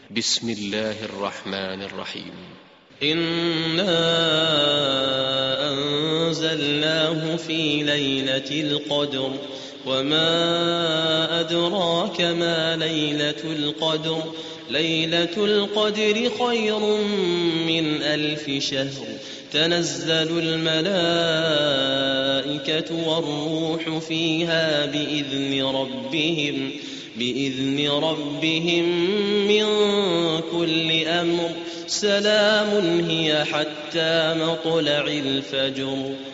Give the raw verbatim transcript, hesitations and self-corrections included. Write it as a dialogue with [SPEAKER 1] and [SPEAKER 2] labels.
[SPEAKER 1] بسم الله الرحمن الرحيم.
[SPEAKER 2] إنا أنزلناه في ليلة القدر وما أدراك ما ليلة القدر ليلة القدر خير من ألف شهر تنزل الملائكة والروح فيها بإذن ربهم بإذن ربهم من كل أمر سلام هي حتى مطلع الفجر.